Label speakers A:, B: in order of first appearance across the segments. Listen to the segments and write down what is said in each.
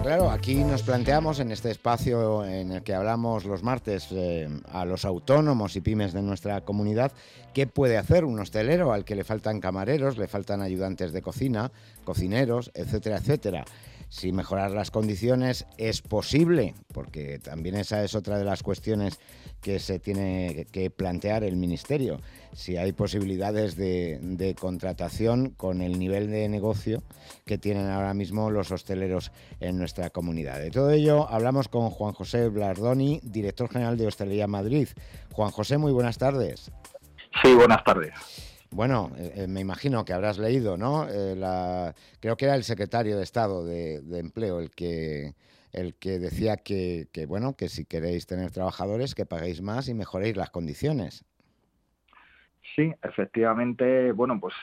A: claro, aquí nos planteamos en este espacio en el que hablamos los martes a los autónomos y pymes de nuestra comunidad, ¿qué puede hacer un hostelero al que le faltan camareros, le faltan ayudantes de cocina, cocineros, etcétera, etcétera? Si mejorar las condiciones es posible, porque también esa es otra de las cuestiones que se tiene que plantear el Ministerio. Si hay posibilidades de contratación con el nivel de negocio que tienen ahora mismo los hosteleros en nuestra comunidad. De todo ello hablamos con Juan José Blardoni, director general de Hostelería Madrid. Juan José, muy buenas tardes.
B: Sí, buenas tardes.
A: Bueno, me imagino que habrás leído, ¿no? Creo que era el secretario de Estado de Empleo el que decía que si queréis tener trabajadores, que paguéis más y mejoréis las condiciones.
B: Sí, efectivamente,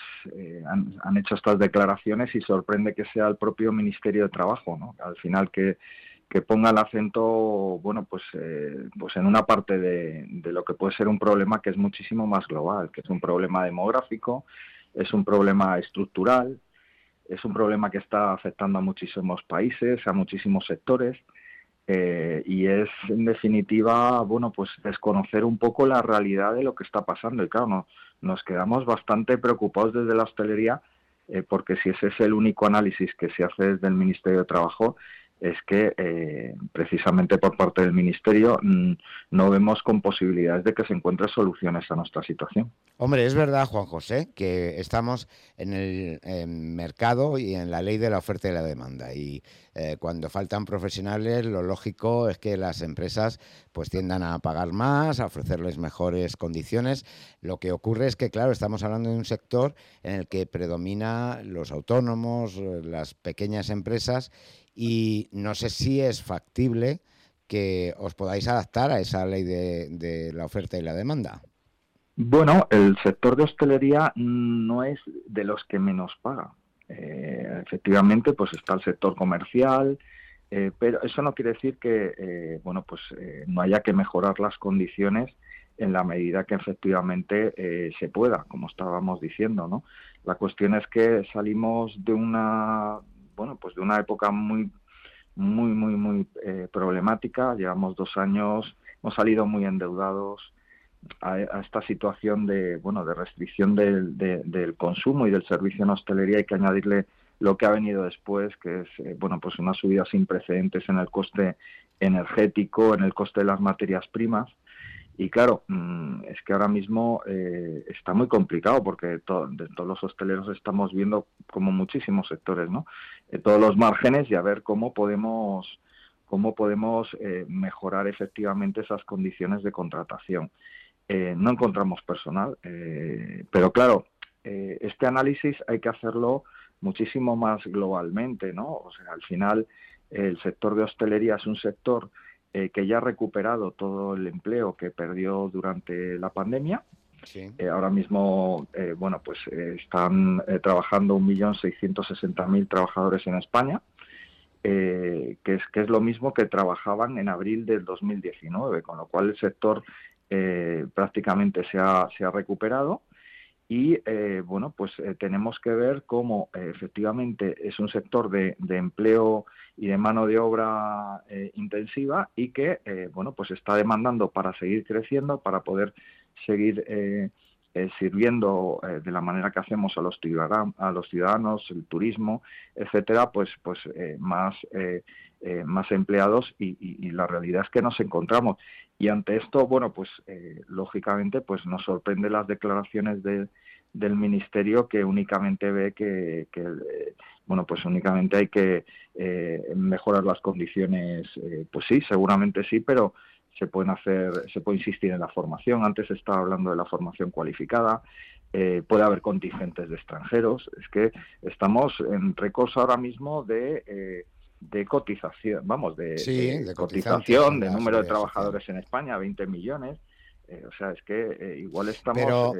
B: han hecho estas declaraciones y sorprende que sea el propio Ministerio de Trabajo, ¿no? Al final que ponga el acento, pues en una parte de lo que puede ser un problema que es muchísimo más global, que es un problema demográfico, es un problema estructural, es un problema que está afectando a muchísimos países, a muchísimos sectores. Y es, en definitiva, pues desconocer un poco la realidad de lo que está pasando. Y claro, nos quedamos bastante preocupados desde la hostelería, porque si ese es el único análisis que se hace desde el Ministerio de Trabajo, es que precisamente por parte del Ministerio no vemos con posibilidades de que se encuentren soluciones a nuestra situación.
A: Hombre, es verdad, Juan José, que estamos en el mercado y en la ley de la oferta y la demanda. Y cuando faltan profesionales, lo lógico es que las empresas pues tiendan a pagar más, a ofrecerles mejores condiciones. Lo que ocurre es que, claro, estamos hablando de un sector en el que predomina los autónomos, las pequeñas empresas, y no sé si es factible que os podáis adaptar a esa ley de la oferta y la demanda.
B: Bueno, el sector de hostelería no es de los que menos paga. Efectivamente, pues está el sector comercial, pero eso no quiere decir que, no haya que mejorar las condiciones en la medida que efectivamente se pueda, como estábamos diciendo, ¿no? La cuestión es que salimos de de una época muy problemática. Llevamos 2 años, hemos salido muy endeudados a esta situación de restricción del consumo y del servicio en hostelería. Hay que añadirle lo que ha venido después, que es una subida sin precedentes en el coste energético, en el coste de las materias primas. Y claro, es que ahora mismo está muy complicado, porque de todos los hosteleros estamos viendo, como muchísimos sectores, ¿no? Todos los márgenes, y a ver cómo podemos mejorar efectivamente esas condiciones de contratación. No encontramos personal, pero claro, este análisis hay que hacerlo muchísimo más globalmente, ¿no? O sea, al final el sector de hostelería es un sector que ya ha recuperado todo el empleo que perdió durante la pandemia.
A: Sí.
B: Ahora mismo, están trabajando 1.660.000 trabajadores en España, que es lo mismo que trabajaban en abril del 2019, con lo cual el sector prácticamente se ha recuperado. Y tenemos que ver cómo efectivamente es un sector de empleo y de mano de obra intensiva, y que está demandando para seguir creciendo, para poder seguir sirviendo de la manera que hacemos a los ciudadanos, el turismo, etcétera, más empleados, y la realidad es que nos encontramos. Y ante esto, lógicamente, pues nos sorprende las declaraciones del Ministerio, que únicamente ve que únicamente hay que mejorar las condiciones. Pues sí, seguramente sí, pero se puede insistir en la formación. Antes estaba hablando de la formación cualificada. Puede haber contingentes de extranjeros. Es que estamos en récords ahora mismo de cotización, de cotización, de número de trabajadores social en España, 20 millones. O sea, es que igual estamos...
A: Pero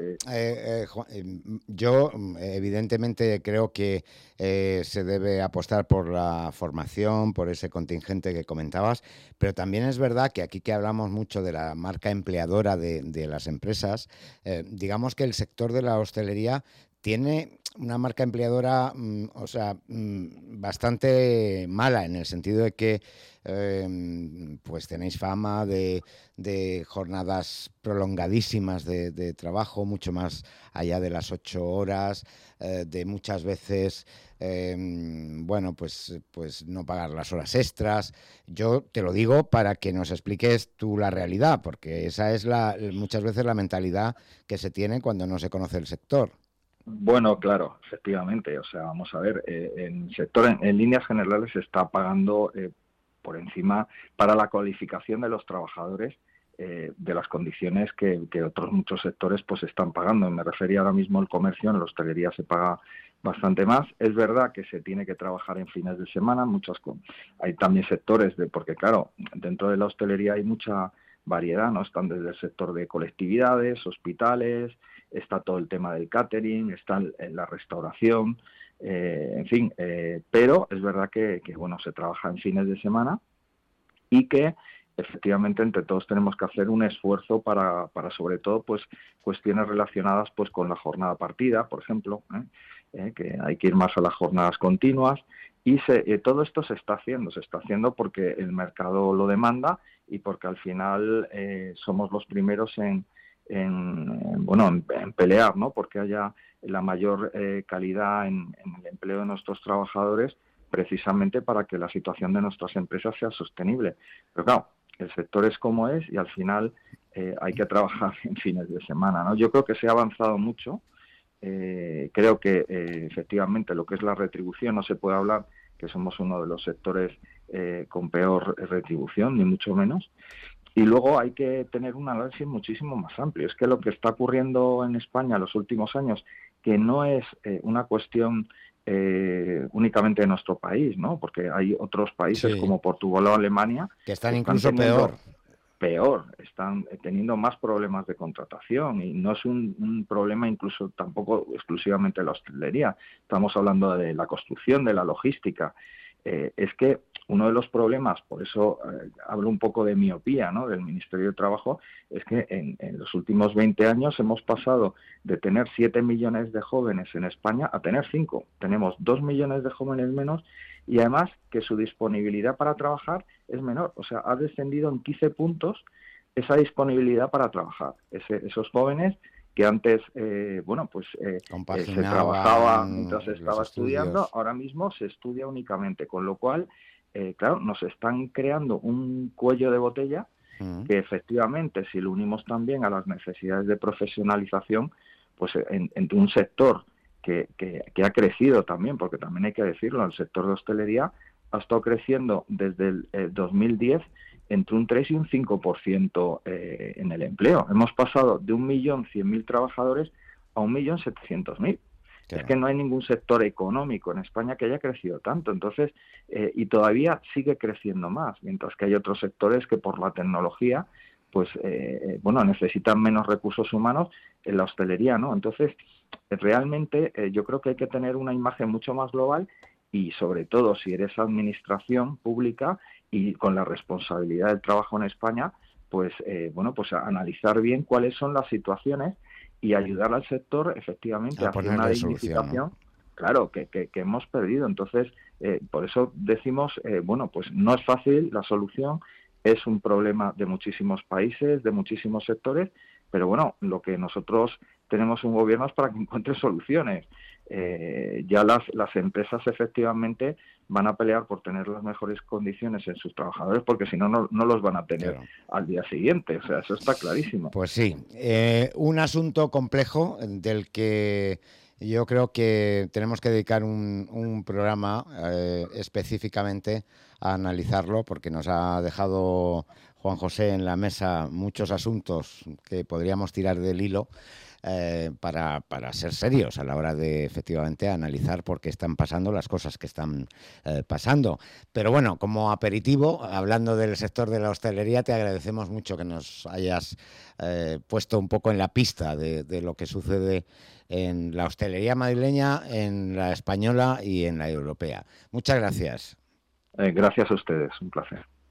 A: yo evidentemente creo que se debe apostar por la formación, por ese contingente que comentabas, pero también es verdad que aquí, que hablamos mucho de la marca empleadora de las empresas, digamos que el sector de la hostelería tiene una marca empleadora, bastante mala, en el sentido de que pues tenéis fama de jornadas prolongadísimas de trabajo, mucho más allá de las 8 horas, de muchas veces, pues no pagar las horas extras. Yo te lo digo para que nos expliques tú la realidad, porque esa es muchas veces la mentalidad que se tiene cuando no se conoce el sector.
B: Bueno, claro, efectivamente. O sea, vamos a ver, en el sector, en líneas generales, se está pagando por encima para la cualificación de los trabajadores de las condiciones que otros muchos sectores pues están pagando. Me refería ahora mismo al comercio, en la hostelería se paga bastante más. Es verdad que se tiene que trabajar en fines de semana, hay también sectores porque claro, dentro de la hostelería hay mucha variedad, ¿no? Están desde el sector de colectividades, hospitales, está todo el tema del catering, está la restauración, en fin, pero es verdad que bueno, se trabaja en fines de semana y que efectivamente entre todos tenemos que hacer un esfuerzo para sobre todo pues cuestiones relacionadas pues con la jornada partida, por ejemplo, que hay que ir más a las jornadas continuas y todo esto se está haciendo porque el mercado lo demanda y porque al final somos los primeros en pelear, ¿no? Porque haya la mayor calidad en el empleo de nuestros trabajadores, precisamente para que la situación de nuestras empresas sea sostenible. Pero claro, el sector es como es y al final hay que trabajar en fines de semana, ¿no? Yo creo que se ha avanzado mucho. Creo que efectivamente lo que es la retribución no se puede hablar que somos uno de los sectores con peor retribución, ni mucho menos. Y luego hay que tener un análisis muchísimo más amplio. Es que lo que está ocurriendo en España en los últimos años, que no es una cuestión únicamente de nuestro país, ¿no? Porque hay otros países como Portugal o Alemania
A: que están incluso peor.
B: Están teniendo más problemas de contratación y no es un problema incluso tampoco exclusivamente de la hostelería. Estamos hablando de la construcción, de la logística. Es que uno de los problemas, por eso hablo un poco de miopía, ¿no?, del Ministerio de Trabajo, es que en los últimos 20 años hemos pasado de tener 7 millones de jóvenes en España a tener 5. Tenemos 2 millones de jóvenes menos y además que su disponibilidad para trabajar es menor. O sea, ha descendido en 15 puntos esa disponibilidad para trabajar. Esos jóvenes que antes, se trabajaba mientras se estaba estudiando, ahora mismo se estudia únicamente, con lo cual, claro, nos están creando un cuello de botella que efectivamente, si lo unimos también a las necesidades de profesionalización, pues entre un sector que ha crecido también, porque también hay que decirlo, el sector de hostelería ha estado creciendo desde el 2010 entre un 3 y un 5% en el empleo. Hemos pasado de 1.100.000 trabajadores a 1.700.000. Claro. Es que no hay ningún sector económico en España que haya crecido tanto. Entonces, y todavía sigue creciendo más, mientras que hay otros sectores que por la tecnología, pues, necesitan menos recursos humanos. En la hostelería, ¿no? Entonces, realmente yo creo que hay que tener una imagen mucho más global y, sobre todo, si eres administración pública y con la responsabilidad del trabajo en España, pues a analizar bien cuáles son las situaciones y ayudar al sector efectivamente a hacer una dignificación, ¿no? Claro, que hemos perdido. Entonces, por eso decimos, no es fácil la solución, es un problema de muchísimos países, de muchísimos sectores, pero bueno, lo que nosotros tenemos un gobierno es para que encuentre soluciones. Ya las empresas efectivamente van a pelear por tener las mejores condiciones en sus trabajadores, porque si no, no los van a tener al día siguiente. O sea, eso está clarísimo.
A: Pues sí, un asunto complejo del que yo creo que tenemos que dedicar un programa específicamente a analizarlo, porque nos ha dejado Juan José en la mesa muchos asuntos que podríamos tirar del hilo. Para ser serios a la hora de efectivamente analizar por qué están pasando las cosas que están pasando. Pero bueno, como aperitivo, hablando del sector de la hostelería, te agradecemos mucho que nos hayas puesto un poco en la pista de lo que sucede en la hostelería madrileña, en la española y en la europea. Muchas gracias.
B: Gracias a ustedes, un placer.